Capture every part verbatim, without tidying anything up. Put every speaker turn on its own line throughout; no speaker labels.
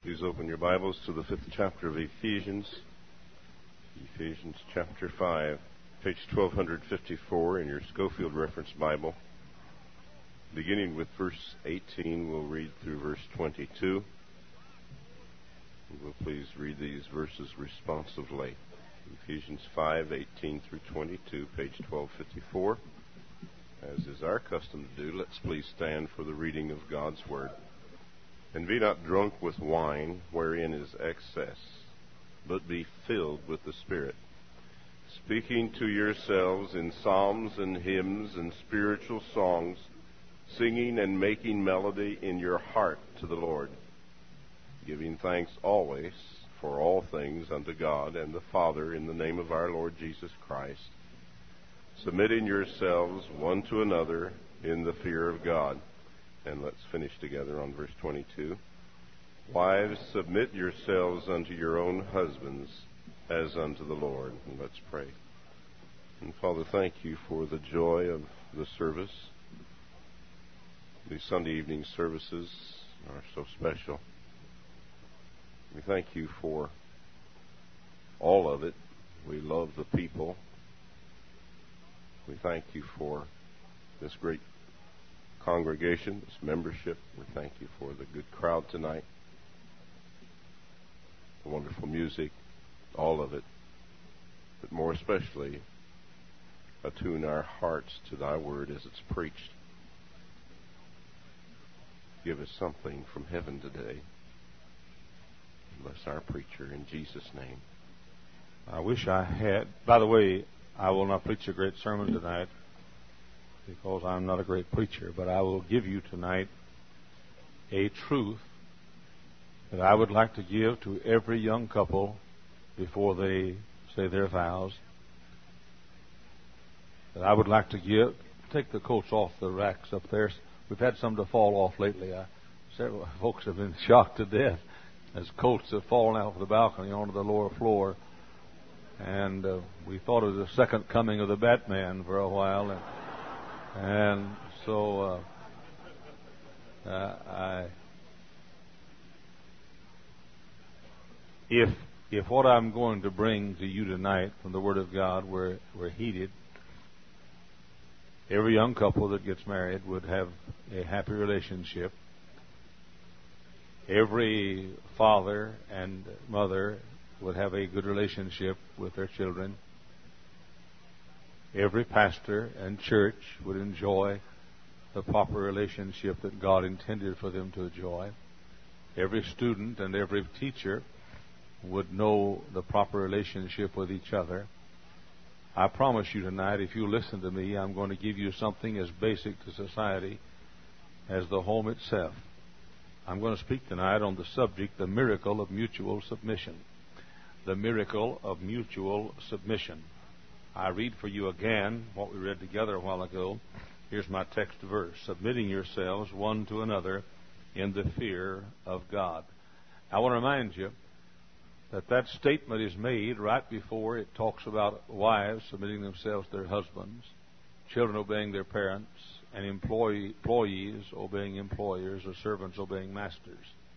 Please open your Bibles to the fifth chapter of Ephesians. Ephesians chapter five, page twelve fifty-four in your Schofield Reference Bible. Beginning with verse eighteen, we'll read through verse twenty-two. We'll please read these verses responsively. Ephesians five, eighteen through twenty-two, page twelve fifty-four. As is our custom to do, let's please stand for the reading of God's Word. And be not drunk with wine, wherein is excess, but be filled with the Spirit, speaking to yourselves in psalms and hymns and spiritual songs, singing and making melody in your heart to the Lord, giving thanks always for all things unto God and the Father in the name of our Lord Jesus Christ, submitting yourselves one to another in the fear of God. And let's finish together on verse twenty-two. Wives, submit yourselves unto your own husbands as unto the Lord. And let's pray. And Father, thank you for the joy of the service. These Sunday evening services are so special. We thank you for all of it. We love the people. We thank you for this great congregation, this membership. We thank you for the good crowd tonight, the wonderful music, all of it. But more especially, attune our hearts to thy word as it's preached. Give us something from heaven today. Bless our preacher in Jesus' name.
I wish I had. By the way, I will not preach a great sermon tonight, because I'm not a great preacher, but I will give you tonight a truth that I would like to give to every young couple before they say their vows, that I would like to give. Take the coats off the racks up there. We've had some to fall off lately. I, several folks have been shocked to death as coats have fallen out of the balcony onto the lower floor. And uh, we thought it was the second coming of the Batman for a while. And, And so uh, uh, I, if if what I'm going to bring to you tonight from the Word of God were, were heeded, every young couple that gets married would have a happy relationship. Every father and mother would have a good relationship with their children. Every pastor and church would enjoy the proper relationship that God intended for them to enjoy. Every student and every teacher would know the proper relationship with each other. I promise you tonight, if you listen to me, I'm going to give you something as basic to society as the home itself. I'm going to speak tonight on the subject, the miracle of mutual submission. The miracle of mutual submission. I read for you again what we read together a while ago. Here's my text verse. Submitting yourselves one to another in the fear of God. I want to remind you that that statement is made right before it talks about wives submitting themselves to their husbands, children obeying their parents, and employee, employees obeying employers, or servants obeying masters.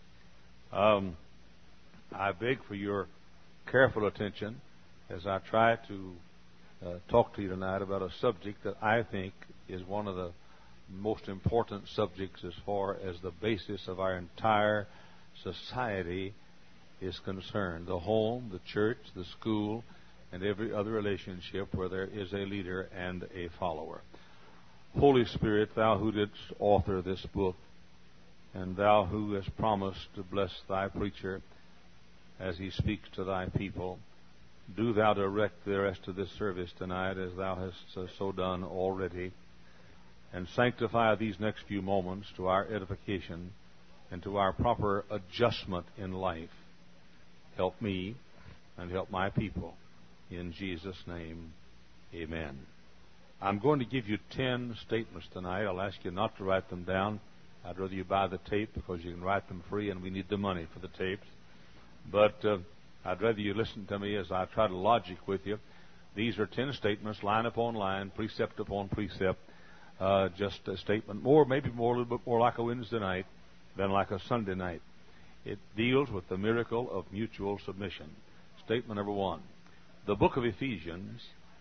Um, I beg for your careful attention as I try to Uh, talk to you tonight about a subject that I think is one of the most important subjects as far as the basis of our entire society is concerned. The home, the church, the school, and every other relationship where there is a leader and a follower. Holy Spirit, thou who didst author this book, and thou who hast promised to bless thy preacher as he speaks to thy people, do thou direct the rest of this service tonight as thou hast uh, so done already, and sanctify these next few moments to our edification and to our proper adjustment in life. Help me and help my people. In Jesus' name, amen. I'm going to give you ten statements tonight. I'll ask you not to write them down. I'd rather you buy the tape because you can write them free, and we need the money for the tapes. But uh, I'd rather you listen to me as I try to logic with you. These are ten statements, line upon line, precept upon precept. Uh, just a statement, more, maybe more, a little bit more like a Wednesday night than like a Sunday night. It deals with the miracle of mutual submission. Statement number one. The book of Ephesians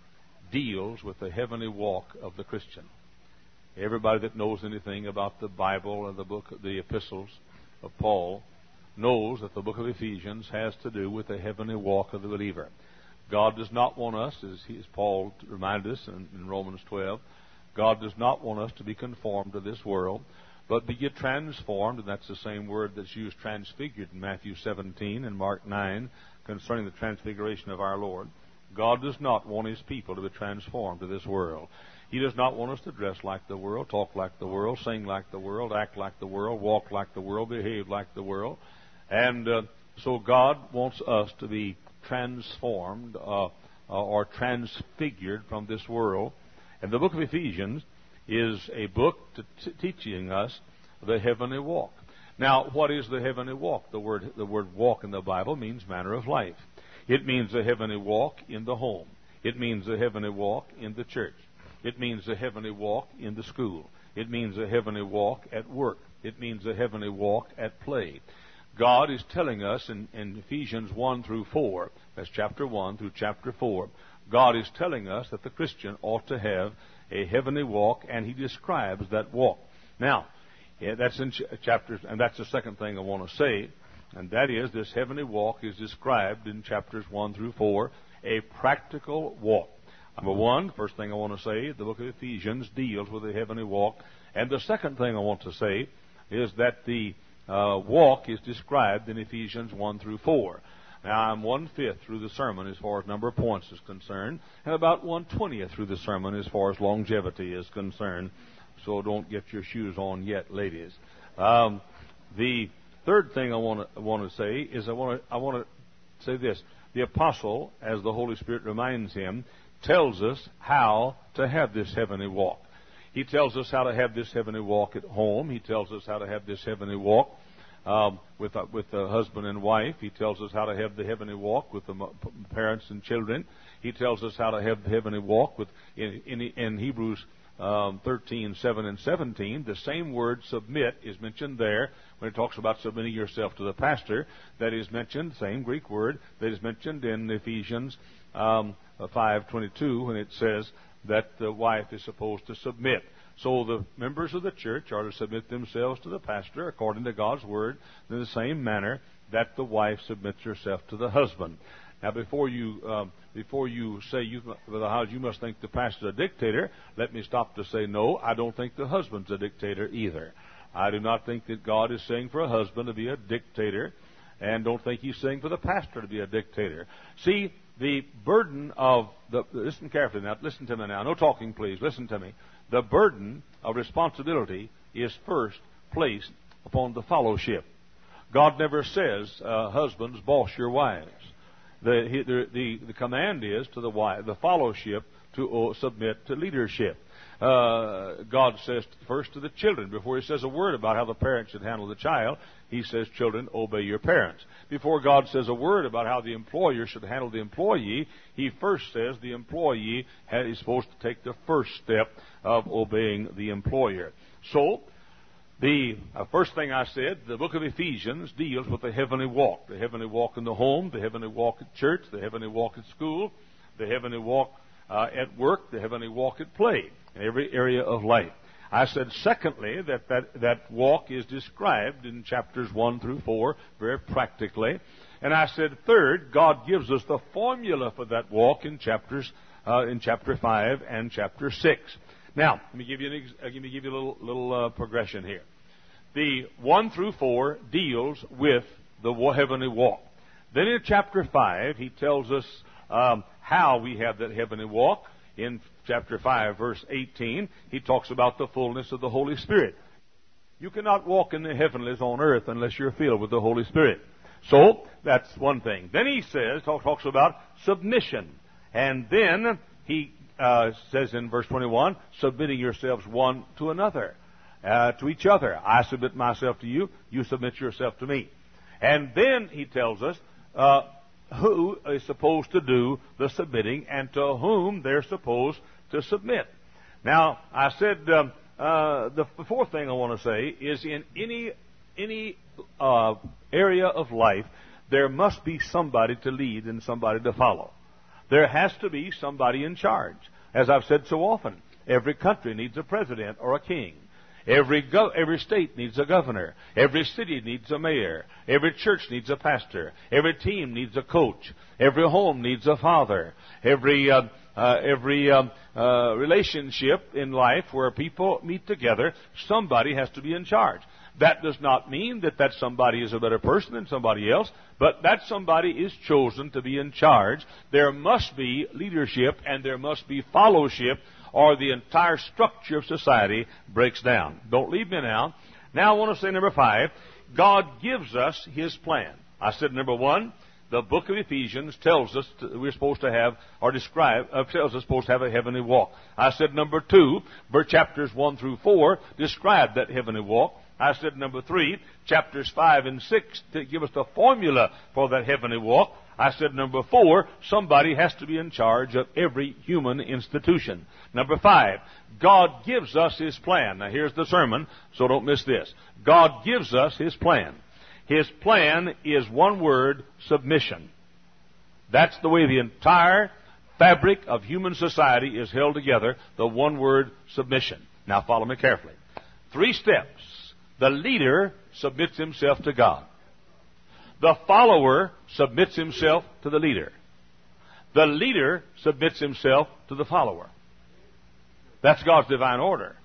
deals with the heavenly walk of the Christian. Everybody that knows anything about the Bible and the book, the epistles of Paul, knows that the book of Ephesians has to do with the heavenly walk of the believer. God does not want us, as, he, as Paul reminded us in, in Romans twelve, God does not want us to be conformed to this world, but be transformed, and that's the same word that's used, transfigured, in Matthew seventeen and Mark nine, concerning the transfiguration of our Lord. God does not want His people to be transformed to this world. He does not want us to dress like the world, talk like the world, sing like the world, act like the world, walk like the world, behave like the world. And uh, so God wants us to be transformed uh, uh, or transfigured from this world. And the book of Ephesians is a book to t- teaching us the heavenly walk. Now, what is the heavenly walk? The word, the word walk in the Bible means manner of life. It means the heavenly walk in the home. It means the heavenly walk in the church. It means the heavenly walk in the school. It means the heavenly walk at work. It means the heavenly walk at play. God is telling us in, in Ephesians one through four, that's chapter one through chapter four, God is telling us that the Christian ought to have a heavenly walk, and He describes that walk. Now, yeah, that's in ch- chapters, and that's the second thing I want to say, and that is this heavenly walk is described in chapters one through four, a practical walk. Number one, first thing I want to say, the book of Ephesians deals with the heavenly walk. And the second thing I want to say is that the uh, walk is described in Ephesians one through four. Now, I'm one-fifth through the sermon as far as number of points is concerned, and about one-twentieth through the sermon as far as longevity is concerned. So don't get your shoes on yet, ladies. Um, the third thing I want to want to say is I want to I want to say this. The apostle, as the Holy Spirit reminds him, tells us how to have this heavenly walk. He tells us how to have this heavenly walk at home. He tells us how to have this heavenly walk um, with uh, with the husband and wife. He tells us how to have the heavenly walk with the parents and children. He tells us how to have the heavenly walk with in, in, in Hebrews um, thirteen, seven and seventeen. The same word submit is mentioned there when it talks about submitting yourself to the pastor. That is mentioned, same Greek word that is mentioned in Ephesians Um, five twenty-two, when it says that the wife is supposed to submit. So the members of the church are to submit themselves to the pastor according to God's word in the same manner that the wife submits herself to the husband. Now, before you um, before you say you, how you must think the pastor is a dictator, let me stop to say no. I don't think the husband's a dictator either. I do not think that God is saying for a husband to be a dictator, and don't think He's saying for the pastor to be a dictator. See, the burden of the, listen carefully now, listen to me now, no talking please, listen to me. The burden of responsibility is first placed upon the fellowship. God never says, uh, husbands, boss your wives. The, he, the, the, the command is to the wife, the fellowship, to uh, submit to leadership. Uh, God says first to the children, before He says a word about how the parent should handle the child, He says, children, obey your parents. Before God says a word about how the employer should handle the employee, He first says the employee is supposed to take the first step of obeying the employer. So, the uh, first thing I said, the book of Ephesians deals with the heavenly walk. The heavenly walk in the home, the heavenly walk at church, the heavenly walk at school, the heavenly walk uh, at work, the heavenly walk at play, in every area of life. I said, secondly, that, that that walk is described in chapters one through four very practically. And I said, third, God gives us the formula for that walk in chapters uh, in chapter five and chapter six. Now, let me give you an ex- uh, let me give you a little little uh, progression here. The one through four deals with the heavenly walk. Then in chapter five, he tells us um, how we have that heavenly walk. In chapter five, verse eighteen, he talks about the fullness of the Holy Spirit. You cannot walk in the heavenlies on earth unless you're filled with the Holy Spirit. So, that's one thing. Then he says, talk, talks about submission. And then he uh, says in verse twenty-one, submitting yourselves one to another, uh, to each other. I submit myself to you, you submit yourself to me. And then he tells us, uh, who is supposed to do the submitting and to whom they're supposed to submit. Now, I said um, uh, the fourth thing I want to say is in any any uh, area of life, there must be somebody to lead and somebody to follow. There has to be somebody in charge. As I've said so often, every country needs a president or a king. Every go- every state needs a governor. Every city needs a mayor. Every church needs a pastor. Every team needs a coach. Every home needs a father. Every uh, uh, every um, uh, relationship in life where people meet together, somebody has to be in charge. That does not mean that that somebody is a better person than somebody else, but that somebody is chosen to be in charge. There must be leadership and there must be fellowship, or the entire structure of society breaks down. Don't leave me now. Now I want to say number five, God gives us His plan. I said number one, the book of Ephesians tells us to, we're supposed to have, or describe, uh, tells us supposed to have a heavenly walk. I said number two, verse chapters one through four describe that heavenly walk. I said number three, chapters five and six to give us the formula for that heavenly walk. I said number four, somebody has to be in charge of every human institution. Number five, God gives us His plan. Now here's the sermon, so don't miss this. God gives us His plan. His plan is one word, submission. That's the way the entire fabric of human society is held together, the one word, submission. Now follow me carefully. Three steps. The leader submits himself to God. The follower submits himself to the leader. The leader submits himself to the follower. That's God's divine order.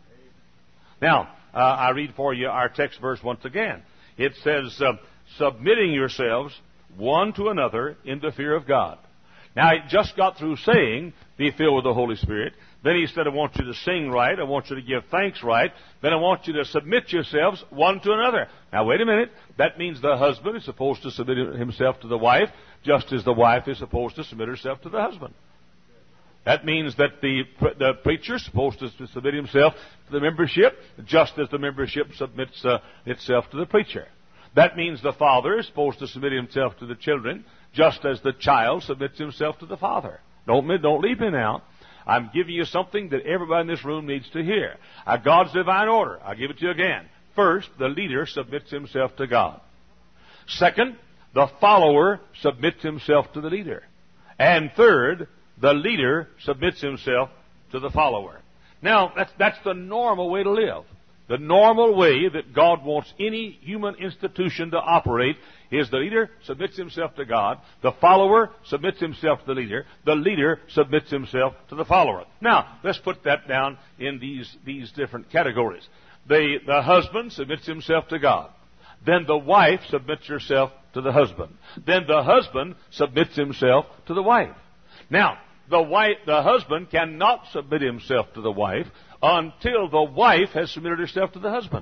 Now, uh, I read for you our text verse once again. It says, uh, submitting yourselves one to another in the fear of God. Now, it just got through saying, be filled with the Holy Spirit. Then he said, I want you to sing right. I want you to give thanks right. Then I want you to submit yourselves one to another. Now, wait a minute. That means the husband is supposed to submit himself to the wife, just as the wife is supposed to submit herself to the husband. That means that the, the preacher is supposed to submit himself to the membership, just as the membership submits uh, itself to the preacher. That means the father is supposed to submit himself to the children, just as the child submits himself to the father. Don't, don't leave me now. I'm giving you something that everybody in this room needs to hear. Uh, God's divine order. I'll give it to you again. First, the leader submits himself to God. Second, the follower submits himself to the leader. And third, the leader submits himself to the follower. Now, that's, that's the normal way to live. The normal way that God wants any human institution to operate is the leader submits himself to God, the follower submits himself to the leader, the leader submits himself to the follower. Now, let's put that down in these, these different categories. The, the husband submits himself to God. Then the wife submits herself to the husband. Then the husband submits himself to the wife. Now, the wife, the husband cannot submit himself to the wife until the wife has submitted herself to the husband.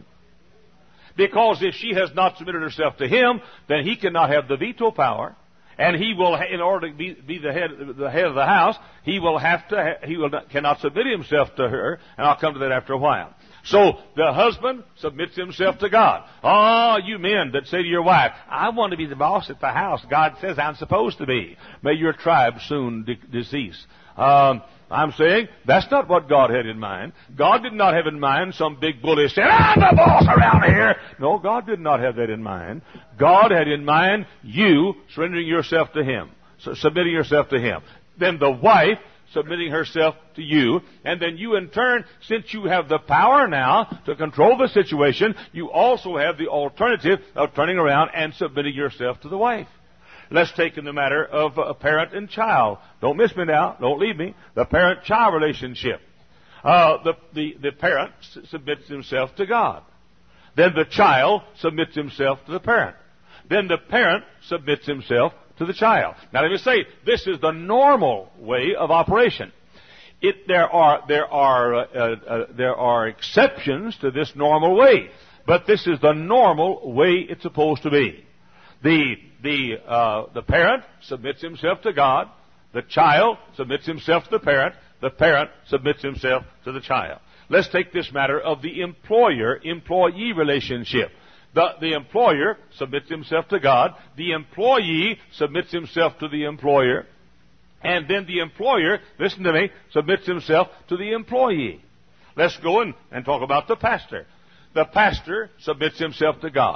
Because if she has not submitted herself to him, then he cannot have the veto power, and he will, in order to be, be the head, the head of the house, he will have to, he will not, cannot submit himself to her, and I'll come to that after a while. So the husband submits himself to God. Oh, you men that say to your wife, I want to be the boss at the house. God says I'm supposed to be. May your tribe soon de- decease. Um, I'm saying that's not what God had in mind. God did not have in mind some big bully saying, I'm the boss around here. No, God did not have that in mind. God had in mind you surrendering yourself to Him, so submitting yourself to Him. Then the wife submitting herself to you, and then you in turn, since you have the power now to control the situation, you also have the alternative of turning around and submitting yourself to the wife. Let's take in the matter of a parent and child. Don't miss me now. Don't leave me. The parent-child relationship. Uh, the, the, the parent s- submits himself to God. Then the child submits himself to the parent. Then the parent submits himself to the child. Now let me say, this is the normal way of operation. It, there are, there are, uh, uh, there are exceptions to this normal way. But this is the normal way it's supposed to be. The, the, uh, the parent submits himself to God. The child submits himself to the parent. The parent submits himself to the child. Let's take this matter of the employer-employee relationship. The, the employer submits himself to God. The employee submits himself to the employer. And then the employer, listen to me, submits himself to the employee. Let's go in and talk about the pastor. The pastor submits himself to God.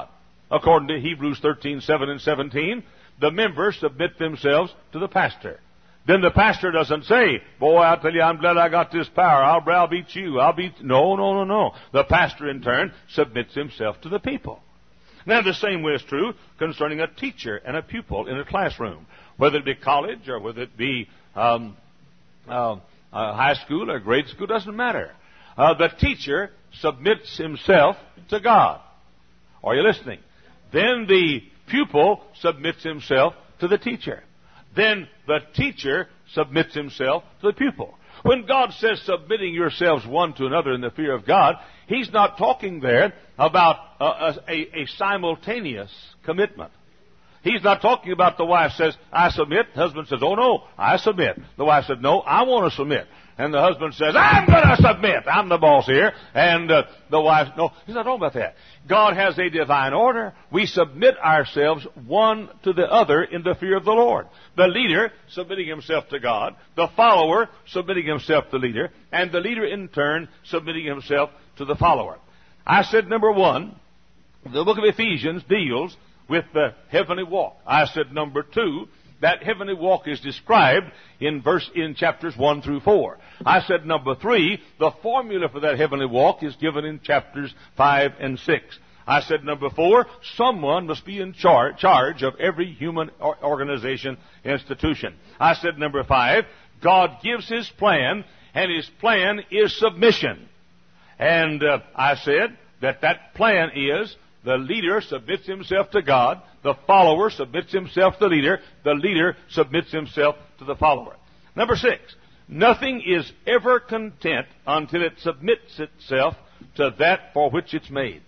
according to Hebrews thirteen, seven and seventeen, the members submit themselves to the pastor. Then the pastor doesn't say, boy, I'll tell you, I'm glad I got this power. I'll browbeat you. I'll beat... No, no, no, no. The pastor, in turn, submits himself to the people. Now, the same way is true concerning a teacher and a pupil in a classroom. Whether it be college or whether it be um, uh, uh, high school or grade school, doesn't matter. Uh, the teacher submits himself to God. Are you listening? Then the pupil submits himself to the teacher. Then the teacher submits himself to the pupil. When God says submitting yourselves one to another in the fear of God, He's not talking there about a, a, a simultaneous commitment. He's not talking about the wife says, I submit. The husband says, oh no, I submit. The wife said, no, I want to submit. And the husband says, I'm going to submit. I'm the boss here. And uh, the wife, no, he's not talking about that. God has a divine order. We submit ourselves one to the other in the fear of the Lord. The leader submitting himself to God, the follower submitting himself to the leader, and the leader in turn submitting himself to the follower. I said, number one, the book of Ephesians deals with the heavenly walk. I said, number two, that heavenly walk is described in verse in chapters one through four. I said, number three, the formula for that heavenly walk is given in chapters five and six. I said, number four, someone must be in char- charge of every human or organization, institution. I said, number five, God gives His plan, and His plan is submission. And uh, I said that that plan is the leader submits himself to God, the follower submits himself to the leader, the leader submits himself to the follower. Number six, nothing is ever content until it submits itself to that for which it's made.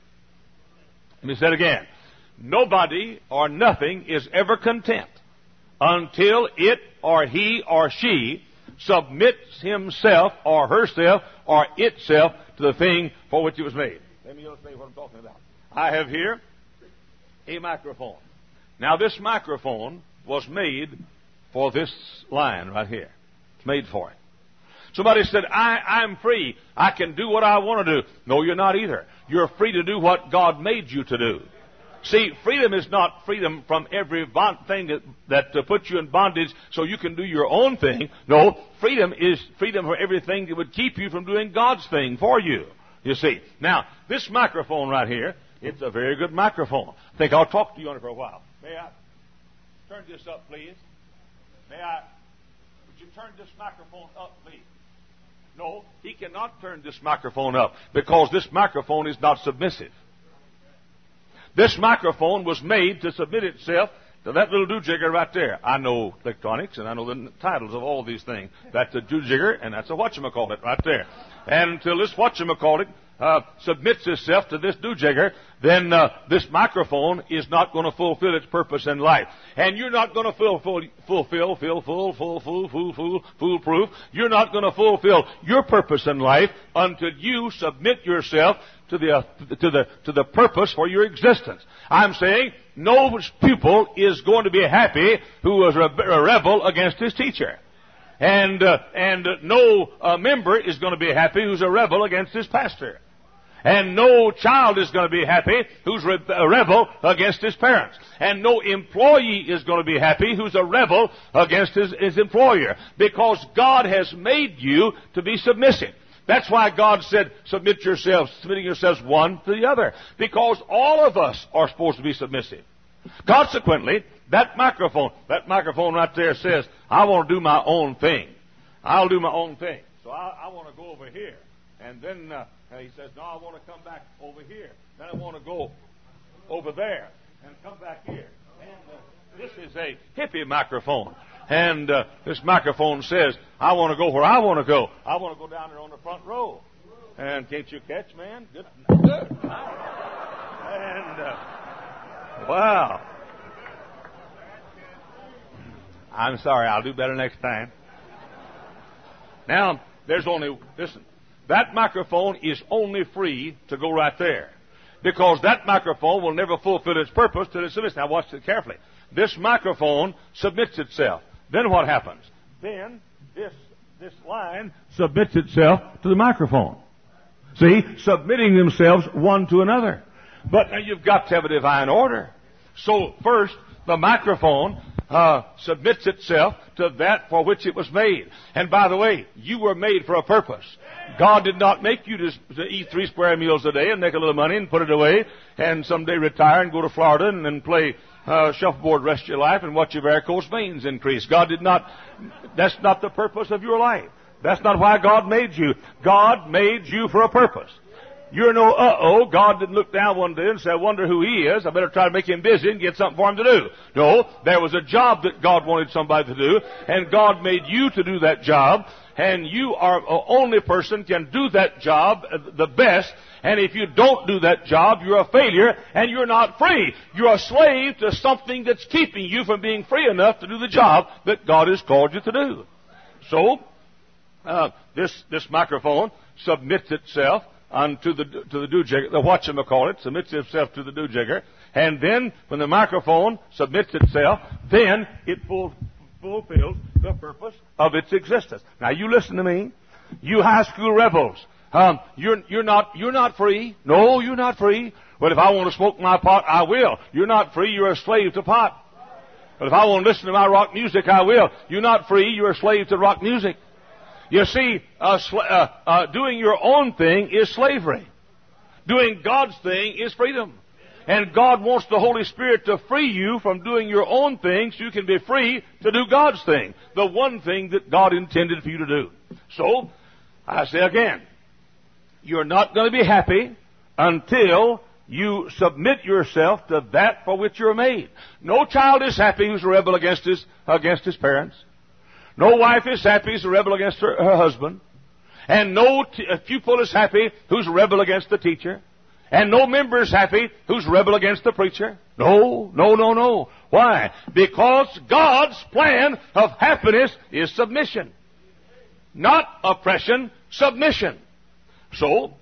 Let me say it again. Nobody or nothing is ever content until it or he or she submits himself or herself or itself to the thing for which it was made. Let me illustrate what I'm talking about. I have here a microphone. Now, this microphone was made for this line right here. It's made for it. Somebody said, I, I'm free. I can do what I want to do. No, you're not either. You're free to do what God made you to do. See, freedom is not freedom from every bond thing that, that uh, puts you in bondage so you can do your own thing. No, freedom is freedom from everything that would keep you from doing God's thing for you. You see. Now, this microphone right here, it's a very good microphone. I think I'll talk to you on it for a while. May I turn this up, please? May I? Would you turn this microphone up, please? No, he cannot turn this microphone up because this microphone is not submissive. This microphone was made to submit itself to that little do-jigger right there. I know electronics and I know the titles of all these things. That's a do-jigger and that's a whatchamacallit right there. And until this whatchamacallit uh, submits itself to this do-jigger, then uh, this microphone is not going to fulfill its purpose in life. And you're not going to fulfill, fulfill, fill, full, full, full, full, full, foolproof. You're not going to fulfill your purpose in life until you submit yourself to the, uh, to the, to the purpose for your existence. I'm saying no pupil is going to be happy who is a rebel against his teacher. And, uh, and uh, no uh, member is going to be happy who's a rebel against his pastor. And no child is going to be happy who's re- a rebel against his parents. And no employee is going to be happy who's a rebel against his, his employer. Because God has made you to be submissive. That's why God said, submit yourselves, submitting yourselves one to the other. Because all of us are supposed to be submissive. Consequently, that microphone, that microphone right there says, I want to do my own thing. I'll do my own thing. So I, I want to go over here. And then uh, he says, no, I want to come back over here. Then I want to go over there and come back here. And uh, this is a hippie microphone. And uh, this microphone says, I want to go where I want to go. I want to go down there on the front row. And can't you catch, man? Good. Good. And, uh, wow. I'm sorry. I'll do better next time. Now, there's only, listen, that microphone is only free to go right there. Because that microphone will never fulfill its purpose till it's submits. Now, watch it carefully. This microphone submits itself. Then what happens? Then this this line submits itself to the microphone. See? Submitting themselves one to another.
But now you've got to have a divine order. So first, the microphone uh, submits itself to that for which it was made. And by the way, you were made for a purpose. God did not make you to, to eat three square meals a day and make a little money and put it away and someday retire and go to Florida and then play uh, shuffleboard rest of your life and watch your varicose veins increase. God did not, that's not the purpose of your life. That's not why God made you. God made you for a purpose. You're no uh-oh. God didn't look down one day and say, I wonder who he is. I better try to make him busy and get something for him to do. No, there was a job that God wanted somebody to do, and God made you to do that job, and you are the only person can do that job the best, and if you don't do that job, you're a failure, and you're not free. You're a slave to something that's keeping you from being free enough to do the job that God has called you to do. So, uh, this, this microphone submits itself unto the to the do-jigger, the whatchamacallit, submits itself to the do-jigger, and then when the microphone submits itself, then it full, fulfills the purpose of its existence. Now you listen to me, you high school rebels. Um, you're you're not you're not free. No, you're not free. But if I want to smoke my pot, I will. You're not free. You're a slave to pot. But if I want to listen to my rock music, I will. You're not free. You're a slave to rock music. You see, uh, sl- uh, uh, doing your own thing is slavery. Doing God's thing is freedom. And God wants the Holy Spirit to free you from doing your own thing so you can be free to do God's thing. The one thing that God intended for you to do. So, I say again, you're not going to be happy until you submit yourself to that for which you're made. No child is happy who's a rebel against his, against his parents. No wife is happy who's a rebel against her, her husband. And no t- pupil is happy who's a rebel against the teacher. And no member is happy who's a rebel against the preacher. No, no, no, no. Why? Because God's plan of happiness is submission. Not oppression, submission. So,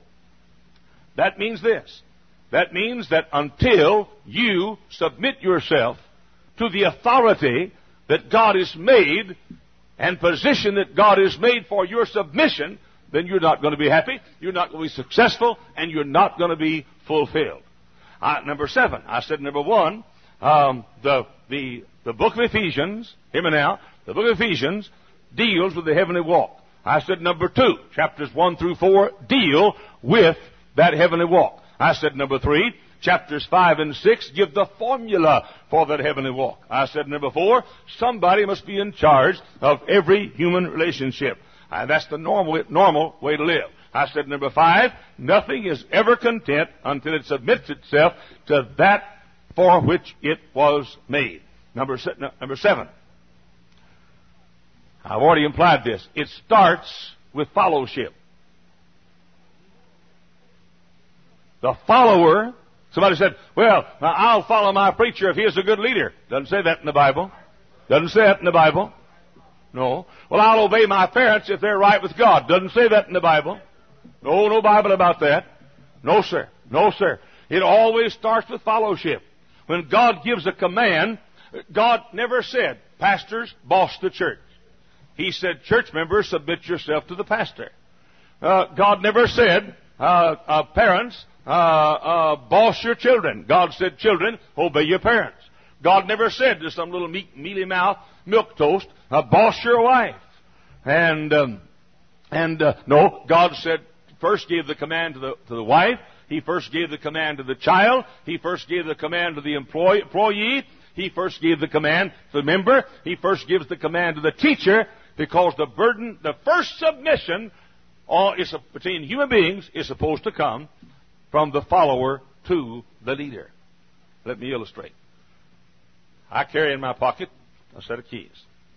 that means this. That means that until you submit yourself to the authority that God has made and position that God has made for your submission, then you're not going to be happy, you're not going to be successful, and you're not going to be fulfilled. Uh, number seven, I said number one, um, the, the, the book of Ephesians, hear me now, the book of Ephesians deals with the heavenly walk. I said number two, chapters one through four deal with that heavenly walk. I said number three, chapters five and six give the formula for that heavenly walk. I said number four, somebody must be in charge of every human relationship. And that's the normal, normal way to live. I said number five, nothing is ever content until it submits itself to that for which it was made. Number, number seven, I've already implied this. It starts with fellowship. The follower, somebody said, well, I'll follow my preacher if he is a good leader. Doesn't say that in the Bible. Doesn't say that in the Bible. No. Well, I'll obey my parents if they're right with God. Doesn't say that in the Bible. No, no Bible about that. No, sir. No, sir. It always starts with fellowship. When God gives a command, God never said, pastors, boss the church. He said, church members, submit yourself to the pastor. Uh, God never said, uh, uh, parents, uh, uh, boss your children. God said, children, obey your parents. God never said to some little meat, mealy mouth milk toast, uh, boss your wife. And, um, and, uh, no, God said, first gave the command to the, to the wife. He first gave the command to the child. He first gave the command to the employee. employee. He first gave the command to the member. He first gives the command to the teacher, because the burden, the first submission all is, between human beings is supposed to come from the follower to the leader. Let me illustrate. I carry in my pocket a set of keys.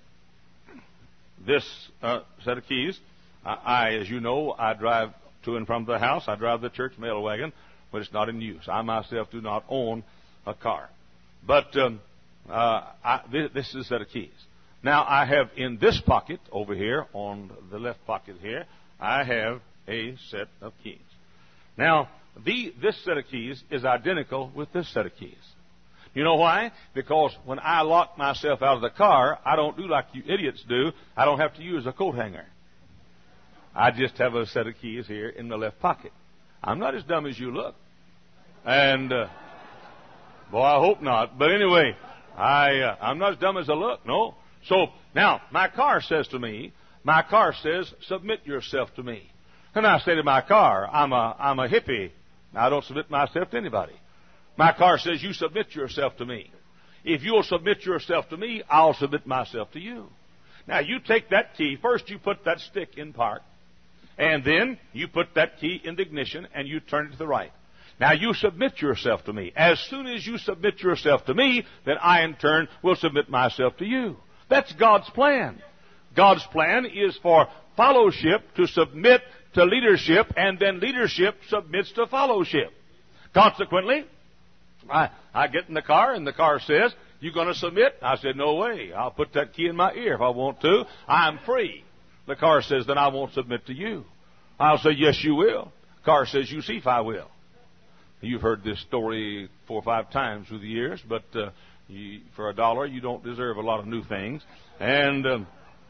This uh, set of keys, I, I, as you know, I drive to and from the house. I drive the church mail wagon, but it's not in use. I myself do not own a car. But um, uh, I, this, this is a set of keys. Now, I have in this pocket over here, on the left pocket here, I have a set of keys. Now, the, this set of keys is identical with this set of keys. You know why? Because when I lock myself out of the car, I don't do like you idiots do. I don't have to use a coat hanger. I just have a set of keys here in the left pocket. I'm not as dumb as you look. And, uh, boy, I hope not. But anyway, I, uh, I'm not as dumb as I look, no. So, now, my car says to me, my car says, submit yourself to me. And I say to my car, I'm a, I'm a hippie. I don't submit myself to anybody. My car says, you submit yourself to me. If you'll submit yourself to me, I'll submit myself to you. Now, you take that key. First, you put that stick in park. And then you put that key in the ignition and you turn it to the right. Now, you submit yourself to me. As soon as you submit yourself to me, then I, in turn, will submit myself to you. That's God's plan. God's plan is for fellowship to submit to leadership, and then leadership submits to fellowship. Consequently, I, I get in the car, and the car says, you going to submit? I said, no way. I'll put that key in my ear if I want to. I'm free. The car says, then I won't submit to you. I'll say, yes, you will. The car says, you see if I will. You've heard this story four or five times through the years, but uh, you, for a dollar, you don't deserve a lot of new things. And um,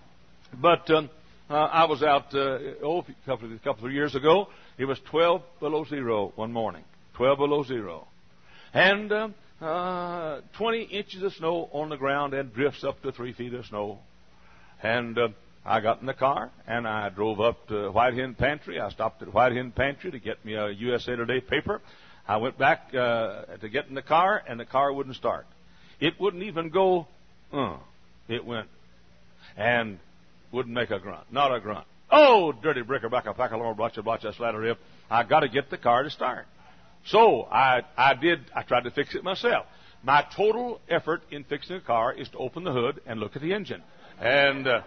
But um, uh, I was out uh, oh, a couple, a couple of years ago. It was twelve below zero one morning. twelve below zero. And um, uh, twenty inches of snow on the ground and drifts up to three feet of snow. And uh, I got in the car and I drove up to White Hen Pantry. I stopped at White Hen Pantry to get me a U S A Today paper. I went back uh, to get in the car, and the car wouldn't start. It wouldn't even go, uh, it went, and wouldn't make a grunt. Not a grunt. Oh, dirty bricker, back a pack of Lord, blotcha, blotcha, slatter rip. I got to get the car to start. So I, I did, I tried to fix it myself. My total effort in fixing a car is to open the hood and look at the engine. And uh,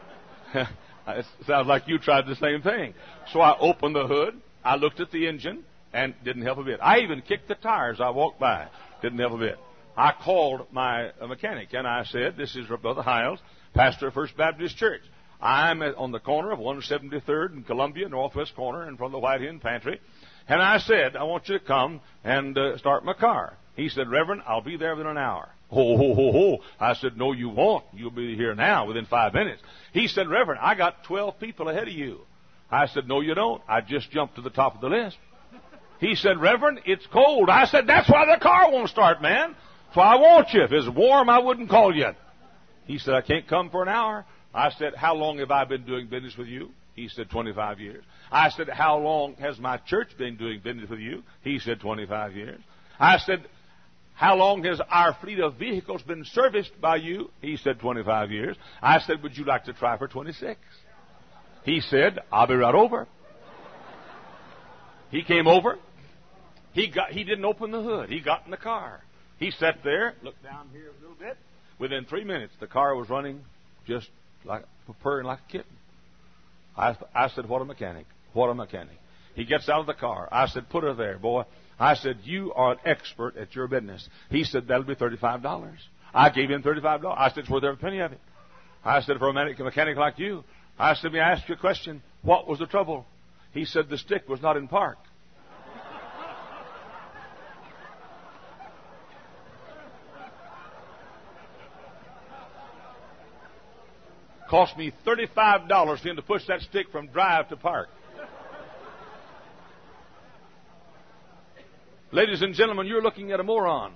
it sounds like you tried the same thing. So I opened the hood, I looked at the engine, and didn't help a bit. I even kicked the tires I walked by. Didn't help a bit. I called my mechanic, and I said, this is Brother Hiles, pastor of First Baptist Church. I'm on the corner of one seventy-third and Columbia, northwest corner, and from the White Hen Pantry. And I said, I want you to come and uh, start my car. He said, Reverend, I'll be there within an hour. Ho, ho, ho, ho. I said, no, you won't. You'll be here now within five minutes. He said, Reverend, I got twelve people ahead of you. I said, no, you don't. I just jumped to the top of the list. He said, Reverend, it's cold. I said, that's why the car won't start, man. So I want you. If it's warm, I wouldn't call you. He said, I can't come for an hour. I said, how long have I been doing business with you? He said, twenty-five years. I said, how long has my church been doing business with you? He said, twenty-five years. I said, how long has our fleet of vehicles been serviced by you? He said, twenty-five years. I said, would you like to try for twenty-six? He said, I'll be right over. He came over. He got. He didn't open the hood. He got in the car. He sat there, looked down here a little bit. Within three minutes, the car was running just like purring like a kitten. I, I said, what a mechanic. What a mechanic. He gets out of the car. I said, put her there, boy. I said, you are an expert at your business. He said, that'll be thirty-five dollars. I gave him thirty-five dollars. I said, it's worth every penny of it. I said, for a mechanic like you. I said, may I ask you a question? What was the trouble? He said, the stick was not in park. Cost me thirty-five dollars for him to push that stick from drive to park. Ladies and gentlemen, you're looking at a moron.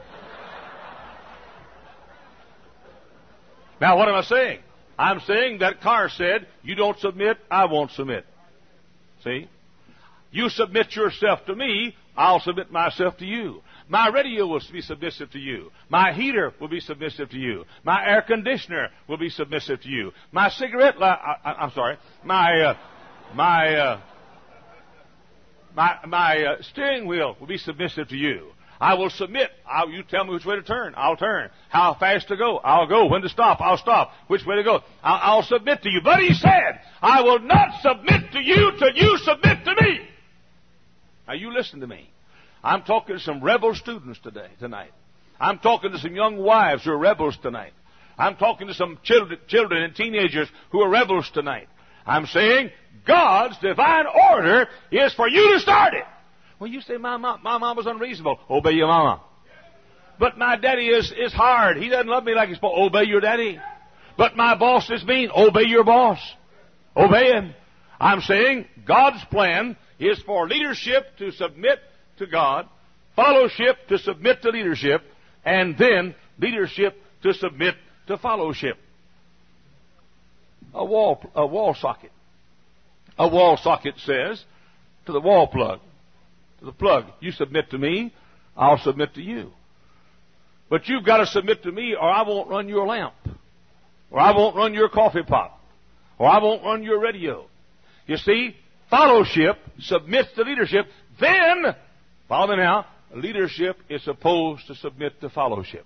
Now, what am I saying? I'm saying that car said, you don't submit, I won't submit. See? You submit yourself to me, I'll submit myself to you. My radio will be submissive to you. My heater will be submissive to you. My air conditioner will be submissive to you. My cigarette, li- I, I, I'm sorry, my uh, my uh, my my uh, steering wheel will be submissive to you. I will submit. I'll, you tell me which way to turn, I'll turn. How fast to go, I'll go. When to stop, I'll stop. Which way to go, I'll, I'll submit to you. But he said, I will not submit to you till you submit to me. Now you listen to me. I'm talking to some rebel students today, tonight. I'm talking to some young wives who are rebels tonight. I'm talking to some children, children and teenagers who are rebels tonight. I'm saying God's divine order is for you to start it. Well, you say, my mom, my mom was unreasonable. Obey your mama. But my daddy is, is hard. He doesn't love me like he's supposed to. Obey your daddy. But my boss is mean. Obey your boss. Obey him. I'm saying God's plan is for leadership to submit to God, fellowship to submit to leadership, and then leadership to submit to fellowship. A wall, a wall socket. A wall socket says to the wall plug, to the plug, you submit to me, I'll submit to you. But you've got to submit to me or I won't run your lamp. Or I won't run your coffee pot. Or I won't run your radio. You see, fellowship submits to leadership. Then, follow me now, leadership is supposed to submit to fellowship.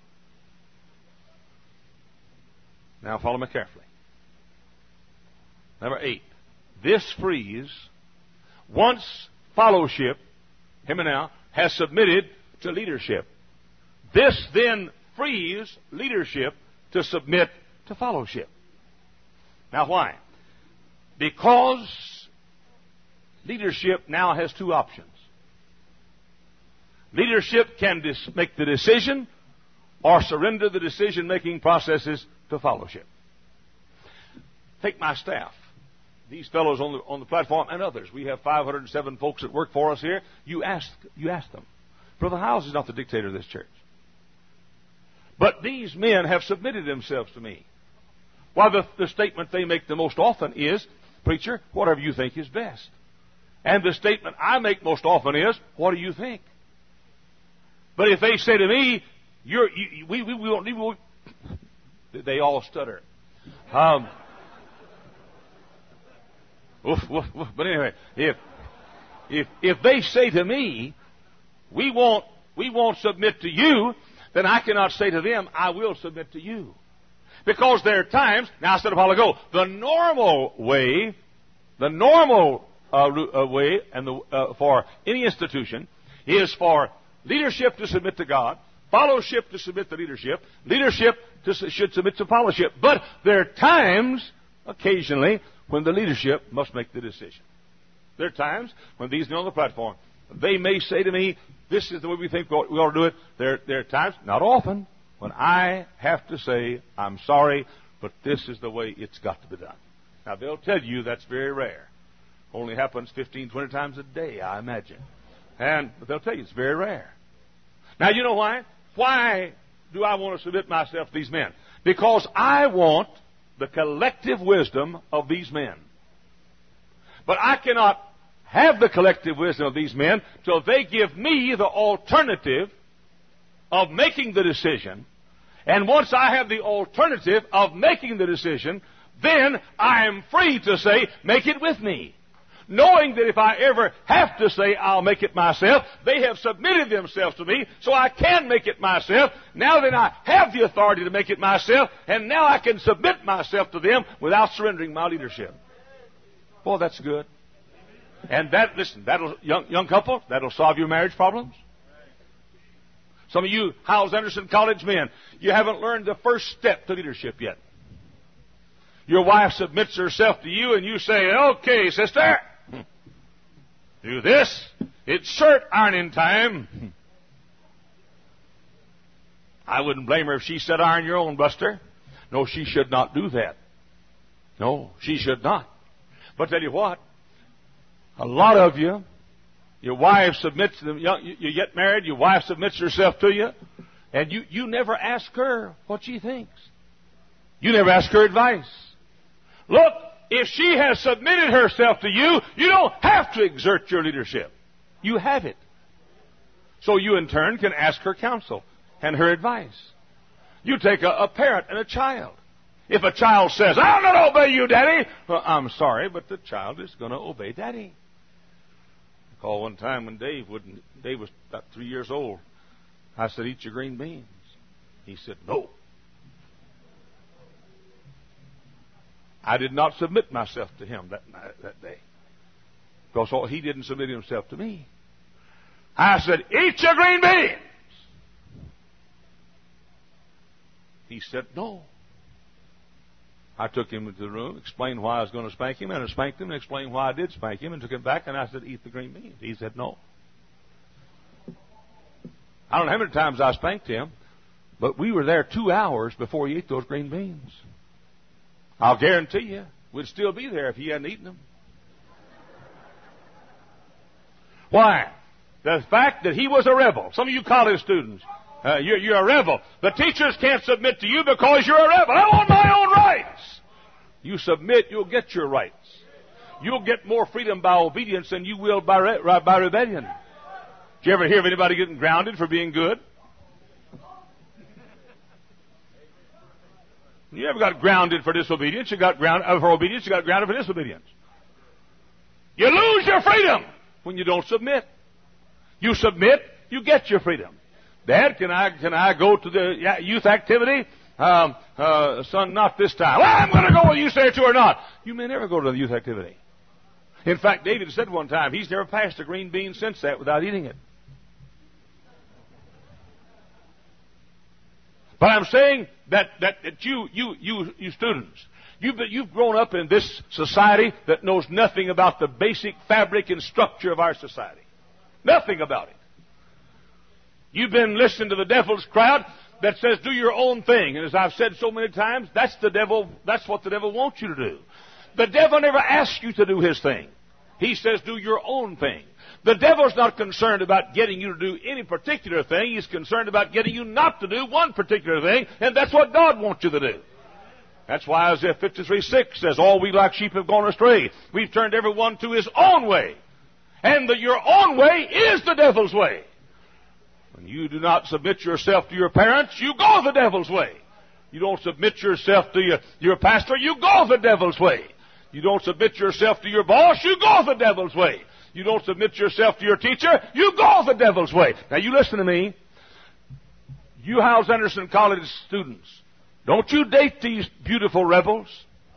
Now follow me carefully. Number eight. This frees, once fellowship, hear me now, has submitted to leadership. This then frees leadership to submit to fellowship. Now why? Because leadership now has two options. Leadership can dis- make the decision or surrender the decision-making processes to fellowship. Take my staff. These fellows on the, on the platform and others. We have five hundred seven folks that work for us here. You ask, you ask them. Brother Howes is not the dictator of this church. But these men have submitted themselves to me. While the, the statement they make the most often is, preacher, whatever you think is best. And the statement I make most often is, what do you think? But if they say to me, you're, you, we, we, we won't need, we'll, they all stutter. Um, oof, oof, oof. But anyway, if, if, if they say to me, we won't, we won't submit to you, then I cannot say to them, I will submit to you. Because there are times, now I said a while ago, the normal way, the normal uh, uh, way and the, uh, for any institution is for leadership to submit to God, fellowship to submit to leadership, leadership to, should submit to fellowship. But there are times, occasionally, when the leadership must make the decision. There are times when these men on the platform, they may say to me, this is the way we think we ought to do it. There, there are times, not often, when I have to say, I'm sorry, but this is the way it's got to be done. Now, they'll tell you that's very rare. Only happens fifteen, twenty times a day, I imagine. And but they'll tell you it's very rare. Now, you know why? Why do I want to submit myself to these men? Because I want the collective wisdom of these men. But I cannot have the collective wisdom of these men till they give me the alternative of making the decision. And once I have the alternative of making the decision, then I am free to say, make it with me. Knowing that if I ever have to say I'll make it myself, they have submitted themselves to me, so I can make it myself. Now then I have the authority to make it myself, and now I can submit myself to them without surrendering my leadership. Boy, that's good. And that, listen, that'll, young, young couple, that'll solve your marriage problems. Some of you Howes Anderson College men, you haven't learned the first step to leadership yet. Your wife submits herself to you and you say, okay, sister, do this. It's shirt ironing time. I wouldn't blame her if she said iron your own, Buster. No, she should not do that. No, she should not. But tell you what, a lot of you, your wife submits to them, you, you get married, your wife submits herself to you, and you, you never ask her what she thinks. You never ask her advice. Look, if she has submitted herself to you, you don't have to exert your leadership. You have it. So you in turn can ask her counsel and her advice. You take a, a parent and a child. If a child says, I'll not obey you, Daddy, well, I'm sorry, but the child is going to obey Daddy. I recall one time when Dave wouldn't, Dave was about three years old. I said, eat your green beans. He said, no. I did not submit myself to him that night, that day. Because he didn't submit himself to me. I said, eat your green beans. He said, no. I took him into the room, explained why I was going to spank him, and I spanked him, and explained why I did spank him, and took him back, and I said, eat the green beans. He said, no. I don't know how many times I spanked him, but we were there two hours before he ate those green beans. I'll guarantee you, we'd still be there if he hadn't eaten them. Why? the fact that he was a rebel. Some of you college students, uh, you're, you're a rebel. The teachers can't submit to you because you're a rebel. I want my own rights. You submit, you'll get your rights. You'll get more freedom by obedience than you will by, re- by rebellion. Did you ever hear of anybody getting grounded for being good? You ever got grounded for disobedience? You got grounded uh, for obedience. You got grounded for disobedience. You lose your freedom when you don't submit. You submit, you get your freedom. Dad, can I can I go to the youth activity? Um, uh, son, not this time. Well, I'm going to go whether you say to or not. You may never go to the youth activity. In fact, David said one time he's never passed a green bean since that without eating it. But I'm saying that, that, that you, you, you, you students, you've, you've grown up in this society that knows nothing about the basic fabric and structure of our society. Nothing about it. You've been listening to the devil's crowd that says do your own thing. And as I've said so many times, that's the devil, that's what the devil wants you to do. The devil never asks you to do his thing. He says do your own thing. The devil's not concerned about getting you to do any particular thing. He's concerned about getting you not to do one particular thing, and that's what God wants you to do. That's why Isaiah fifty-three six says, all we like sheep have gone astray. We've turned everyone to his own way. And the, your own way is the devil's way. When you do not submit yourself to your parents, you go the devil's way. You don't submit yourself to your, your pastor, you go the devil's way. You don't submit yourself to your boss, you go the devil's way. You don't submit yourself to your teacher, you go the devil's way. Now you listen to me. You Howells Anderson College students, don't you date these beautiful rebels.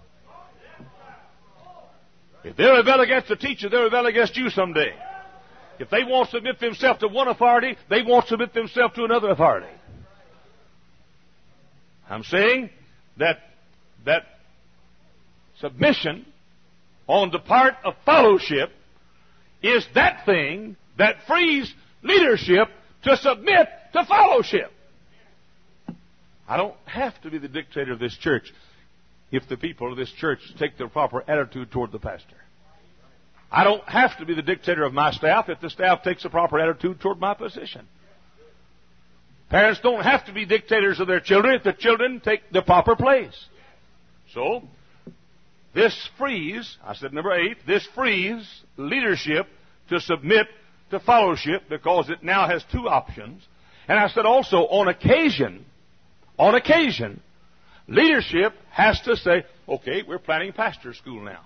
If they rebel against the teacher, they'll rebel against you someday. If they won't submit themselves to one authority, they won't submit themselves to another authority. I'm saying that that submission on the part of fellowship is that thing that frees leadership to submit to fellowship. I don't have to be the dictator of this church if the people of this church take the proper attitude toward the pastor. I don't have to be the dictator of my staff if the staff takes the proper attitude toward my position. Parents don't have to be dictators of their children if the children take the proper place. So, this frees, I said number eight, this frees leadership to submit to fellowship because it now has two options. And I said also, on occasion, on occasion, leadership has to say, okay, we're planning pastor school now.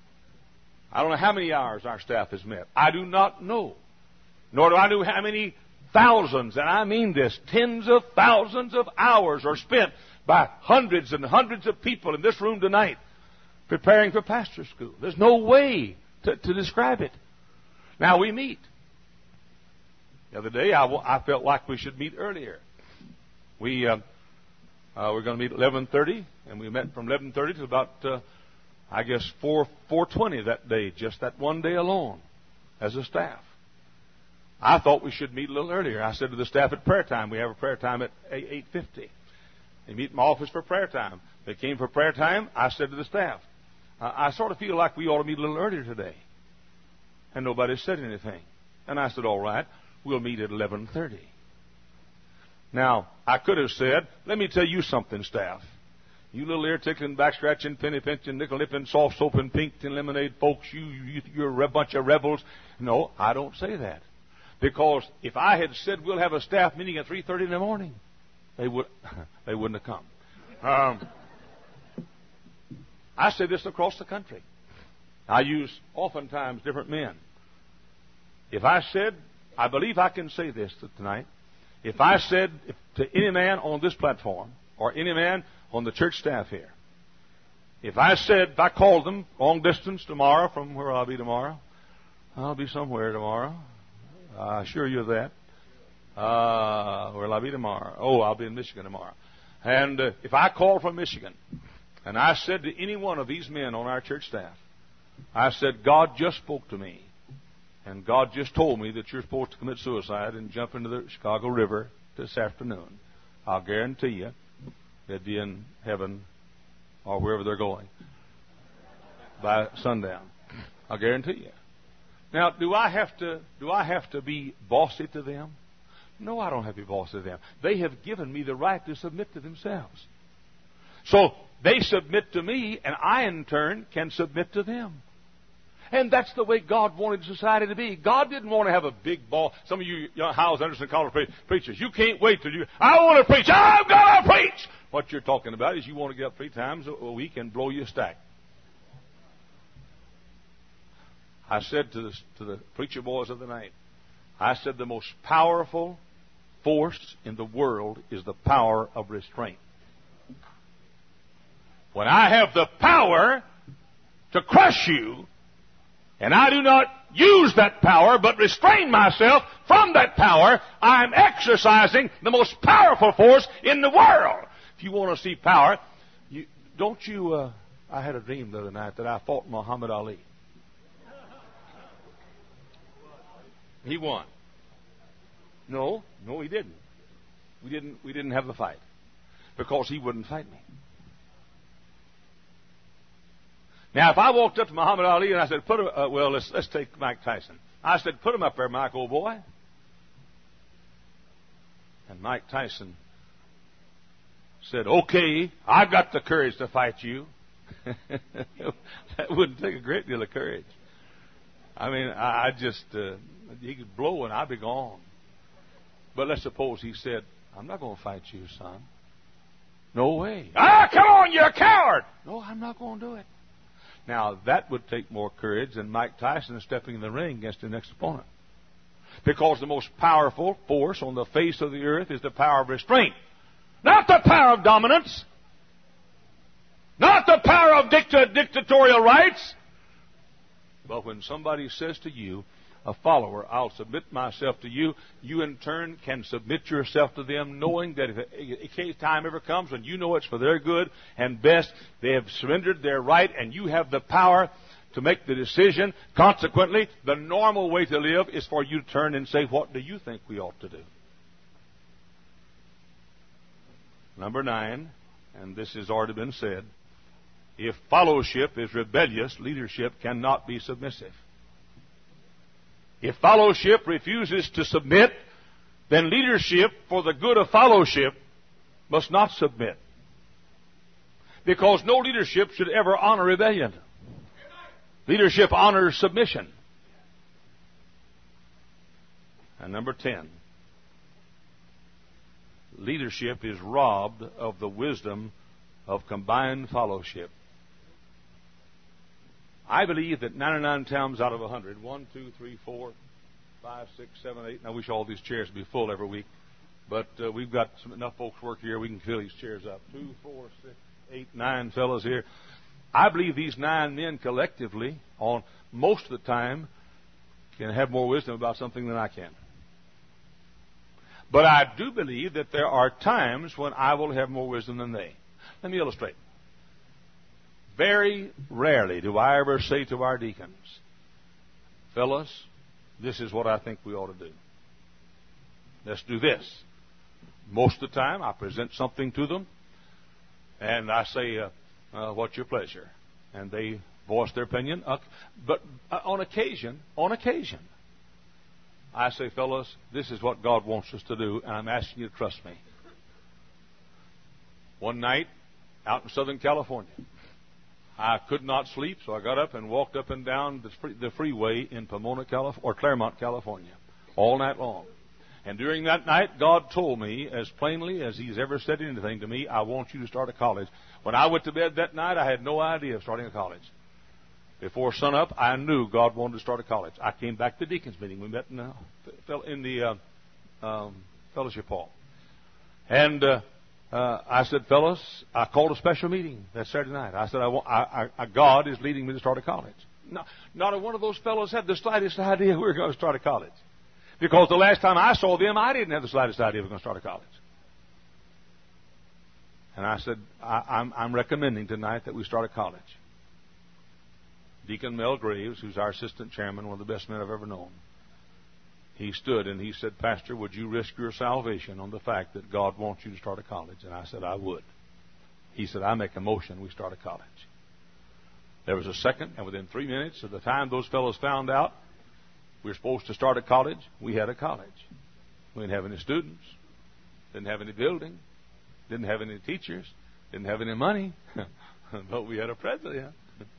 I don't know how many hours our staff has met. I do not know. Nor do I know how many thousands, and I mean this, tens of thousands of hours are spent by hundreds and hundreds of people in this room tonight preparing for pastor school. There's no way to, to describe it. Now we meet. The other day I, I felt like we should meet earlier. We uh, uh, we're going to meet at eleven thirty, and we met from eleven thirty to about uh, I guess four four twenty that day, just that one day alone, as a staff. I thought we should meet a little earlier. I said to the staff at prayer time, we have a prayer time at eight fifty. They meet in my office for prayer time. They came for prayer time. I said to the staff, I sort of feel like we ought to meet a little earlier today. And nobody said anything. And I said, all right, we'll meet at eleven thirty. Now, I could have said, let me tell you something, staff. You little ear-tickling, back-scratching, penny-pinching, nickel-nipping, soft-soaping, pink-tin lemonade folks, you, you, you're a bunch of rebels. No, I don't say that. Because if I had said we'll have a staff meeting at three thirty in the morning, they, would, they wouldn't have come. Um, I say this across the country. I use oftentimes different men. If I said, I believe I can say this tonight, if I said if, to any man on this platform or any man on the church staff here, if I said, if I called them long distance tomorrow from where I'll be tomorrow, I'll be somewhere tomorrow. I assure you of that. Uh, where'll I be tomorrow? Oh, I'll be in Michigan tomorrow. And uh, if I called from Michigan and I said to any one of these men on our church staff, I said, God just spoke to me. And God just told me that you're supposed to commit suicide and jump into the Chicago River this afternoon. I'll guarantee you they'd be in heaven or wherever they're going by sundown. I'll guarantee you. Now, do I have to do I have to be bossy to them? No, I don't have to be bossy to them. They have given me the right to submit to themselves. So they submit to me, and I in turn can submit to them. And that's the way God wanted society to be. God didn't want to have a big ball. Some of you young Howes Anderson College pre- preachers, you can't wait till you, I want to preach. I've got to preach. What you're talking about is you want to get up three times a week and blow your stack. I said to the, to the preacher boys of the night, I said the most powerful force in the world is the power of restraint. When I have the power to crush you, and I do not use that power, but restrain myself from that power, I'm exercising the most powerful force in the world. If you want to see power, you, don't you, uh, I had a dream the other night that I fought Muhammad Ali. He won. No, no, he didn't. We didn't, we didn't have the fight because he wouldn't fight me. Now, if I walked up to Muhammad Ali and I said, "Put him," uh, well, let's let's take Mike Tyson. I said, "Put him up there, Mike, old boy." And Mike Tyson said, "Okay, I've got the courage to fight you." That wouldn't take a great deal of courage. I mean, I, I just uh, he could blow and I'd be gone. But let's suppose he said, "I'm not going to fight you, son." No way. Ah, come on, you're a coward. No, I'm not going to do it. Now, that would take more courage than Mike Tyson stepping in the ring against the next opponent. Because the most powerful force on the face of the earth is the power of restraint. Not the power of dominance. Not the power of dicta- dictatorial rights. But when somebody says to you, a follower, "I'll submit myself to you," you in turn can submit yourself to them, knowing that if a time ever comes when you know it's for their good and best, they have surrendered their right and you have the power to make the decision. Consequently, the normal way to live is for you to turn and say, "What do you think we ought to do?" Number nine, and this has already been said, if fellowship is rebellious, leadership cannot be submissive. If fellowship refuses to submit, then leadership, for the good of fellowship, must not submit. Because no leadership should ever honor rebellion. Leadership honors submission. And number ten, leadership is robbed of the wisdom of combined fellowship. I believe that ninety-nine times out of one hundred, one, two, three, four, five, six, seven, eight, and I wish all these chairs would be full every week, but uh, we've got some, enough folks work here, we can fill these chairs up. Two, four, six, eight, nine fellows here. I believe these nine men collectively, on most of the time, can have more wisdom about something than I can. But I do believe that there are times when I will have more wisdom than they. Let me illustrate. Very rarely do I ever say to our deacons, "Fellas, this is what I think we ought to do. Let's do this." Most of the time, I present something to them, and I say, uh, uh, "What's your pleasure?" And they voice their opinion. Uh, but uh, on occasion, on occasion, I say, "Fellas, this is what God wants us to do, and I'm asking you to trust me." One night, out in Southern California, I could not sleep, so I got up and walked up and down the, free, the freeway in Pomona, California, or Claremont, California, all night long. And during that night, God told me, as plainly as He's ever said anything to me, "I want you to start a college." When I went to bed that night, I had no idea of starting a college. Before sunup, I knew God wanted to start a college. I came back to the deacons meeting. We met in the, in the uh, um, fellowship hall. And uh, uh, I said, "Fellas," I called a special meeting that Saturday night. I said, I, want, I, I, God is leading me to start a college. No, not a one of those fellows had the slightest idea we were going to start a college. Because the last time I saw them, I didn't have the slightest idea we were going to start a college. And I said, I, I'm, I'm recommending tonight that we start a college. Deacon Mel Graves, who's our assistant chairman, one of the best men I've ever known, he stood and he said, "Pastor, would you risk your salvation on the fact that God wants you to start a college?" And I said, "I would." He said, "I make a motion, we start a college." There was a second, and within three minutes of the time those fellows found out, We were supposed to start a college. We had a college. We didn't have any students. Didn't have any building. Didn't have any teachers. Didn't have any money. But we had a president.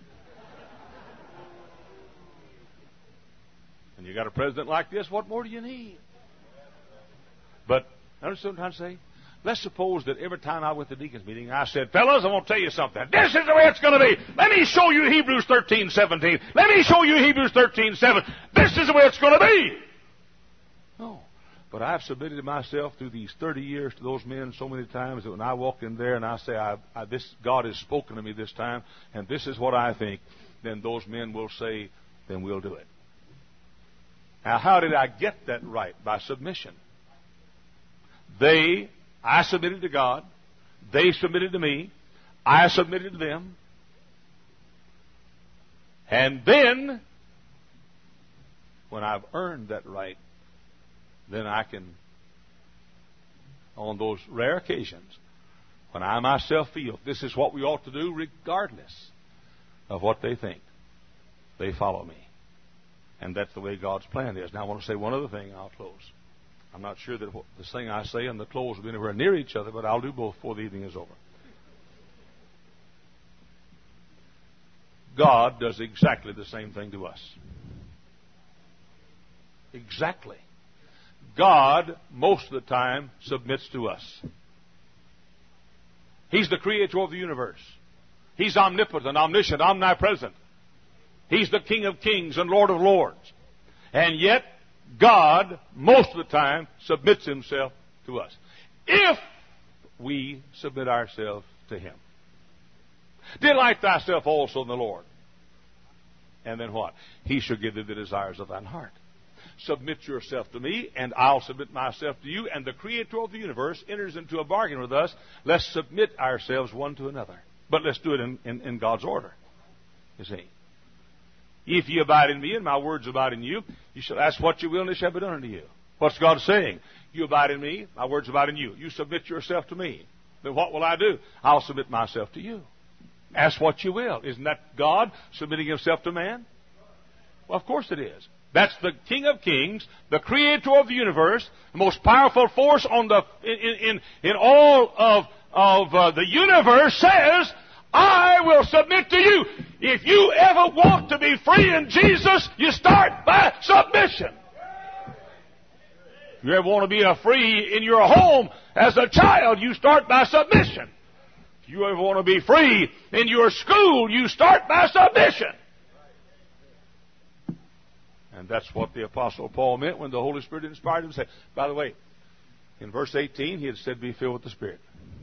And you got a president like this, what more do you need? But, understand what I'm trying to say? Let's suppose that every time I went to the deacons meeting, I said, fellas, I want to tell you something. This is the way it's going to be. Let me show you Hebrews thirteen seventeen. Let me show you Hebrews thirteen seven. This is the way it's going to be. No. But I've submitted myself through these thirty years to those men so many times that when I walk in there and I say, I, I, this God has spoken to me this time, and this is what I think, then those men will say, then we'll do it. Now, how did I get that right? By submission. They, I submitted to God. They submitted to me. I submitted to them. And then, when I've earned that right, then I can, on those rare occasions, when I myself feel this is what we ought to do regardless of what they think, they follow me. And that's the way God's plan is. Now I want to say one other thing, I'll close. I'm not sure that this thing I say and the close will be anywhere near each other, but I'll do both before the evening is over. God does exactly the same thing to us. Exactly. God, most of the time, submits to us. He's the creator of the universe. He's omnipotent, omniscient, omnipresent. He's the King of kings and Lord of lords. And yet, God, most of the time, submits himself to us. If we submit ourselves to him. Delight thyself also in the Lord. And then what? He shall give thee the desires of thine heart. Submit yourself to me, and I'll submit myself to you. And the creator of the universe enters into a bargain with us. Let's submit ourselves one to another. But let's do it in, in, in God's order. You see. If ye abide in me, and my words abide in you, you shall ask what you will, and it shall be done unto you. What's God saying? You abide in me, my words abide in you. You submit yourself to me. Then what will I do? I'll submit myself to you. Ask what you will. Isn't that God submitting himself to man? Well, of course it is. That's the King of kings, the creator of the universe, the most powerful force on the in in, in all of of uh, the universe says, I will submit to you. If you ever want to be free in Jesus, you start by submission. If you ever want to be a free in your home as a child, you start by submission. If you ever want to be free in your school, you start by submission. And that's what the Apostle Paul meant when the Holy Spirit inspired him to say. By the way, in verse eighteen, he had said, be filled with the Spirit.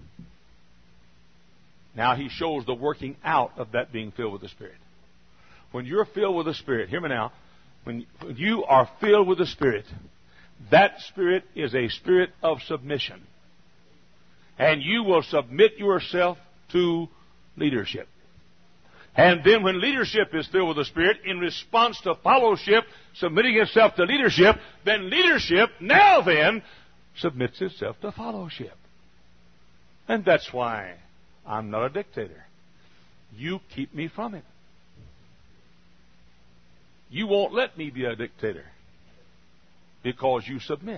Now he shows the working out of that being filled with the Spirit. When you're filled with the Spirit, hear me now, when you are filled with the Spirit, that Spirit is a spirit of submission. And you will submit yourself to leadership. And then when leadership is filled with the Spirit, in response to fellowship, submitting itself to leadership, then leadership, now then, submits itself to fellowship. And that's why I'm not a dictator. You keep me from it. You won't let me be a dictator because you submit.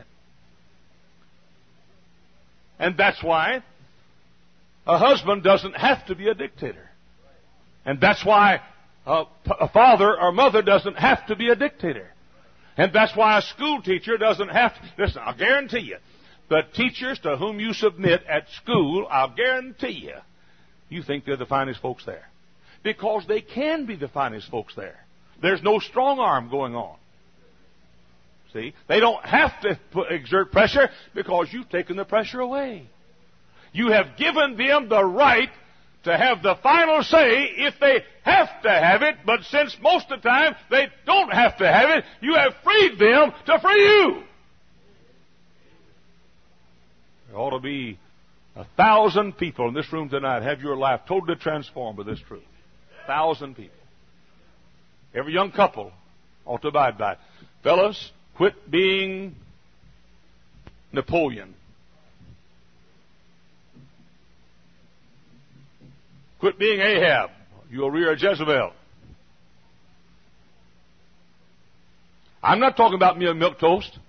And that's why a husband doesn't have to be a dictator. And that's why a, a father or mother doesn't have to be a dictator. And that's why a school teacher doesn't have to. Listen, I'll guarantee you, the teachers to whom you submit at school, I'll guarantee you, you think they're the finest folks there. Because they can be the finest folks there. There's no strong arm going on. See? They don't have to put, exert pressure because you've taken the pressure away. You have given them the right to have the final say if they have to have it, but since most of the time they don't have to have it, you have freed them to free you. There ought to be a thousand people in this room tonight have your life totally transformed with this truth. A thousand people. Every young couple ought to abide by it. Fellas, quit being Napoleon. Quit being Ahab. You'll rear a Jezebel. I'm not talking about mere milk toast.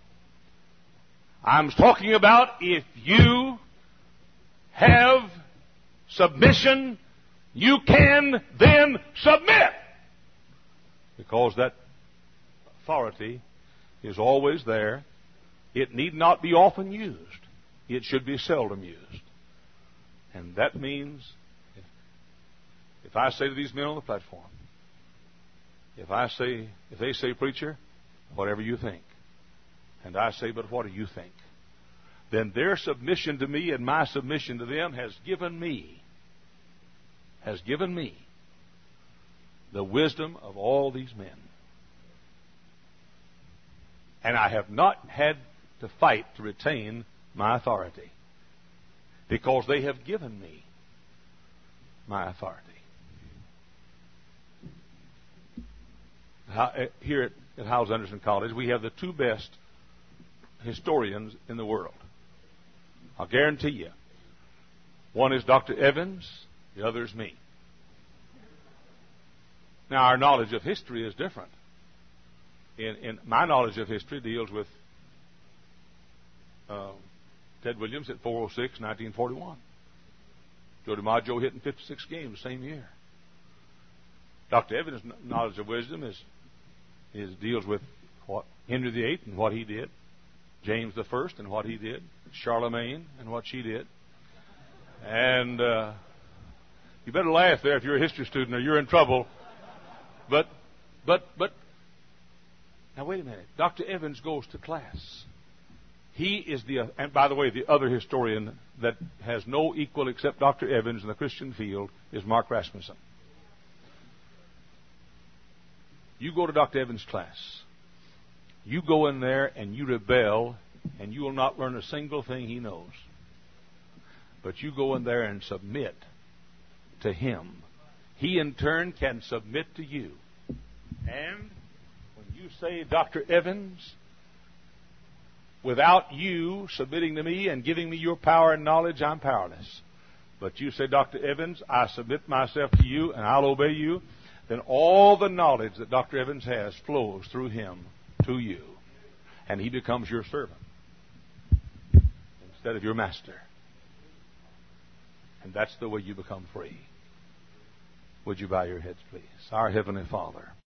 I'm talking about if you have submission, you can then submit. Because that authority is always there. It need not be often used. It should be seldom used. And that means, if, if I say to these men on the platform, if I say, if they say, preacher, whatever you think, and I say, but what do you think? Then their submission to me and my submission to them has given me, has given me the wisdom of all these men. And I have not had to fight to retain my authority, because they have given me my authority. How, here at, at Hyles-Anderson College, we have the two best historians in the world. I'll guarantee you. One is Doctor Evans, the other is me. Now, our knowledge of history is different. In, in my knowledge of history deals with uh, Ted Williams at four oh six, nineteen forty-one. Joe DiMaggio hitting fifty-six games the same year. Doctor Evans' knowledge of wisdom is, is deals with what Henry the Eighth and what he did, James the First and what he did, Charlemagne and what she did. And uh, you better laugh there if you're a history student, or you're in trouble. But, but, but, now wait a minute. Doctor Evans goes to class. He is the, and by the way, the other historian that has no equal except Doctor Evans in the Christian field is Mark Rasmussen. You go to Doctor Evans' class. You go in there and you rebel, and you will not learn a single thing he knows. But you go in there and submit to him. He in turn can submit to you. And when you say, Doctor Evans, without you submitting to me and giving me your power and knowledge, I'm powerless. But you say, Doctor Evans, I submit myself to you and I'll obey you, then all the knowledge that Doctor Evans has flows through him to you. And he becomes your servant instead of your master. And that's the way you become free. Would you bow your heads, please? Our Heavenly Father.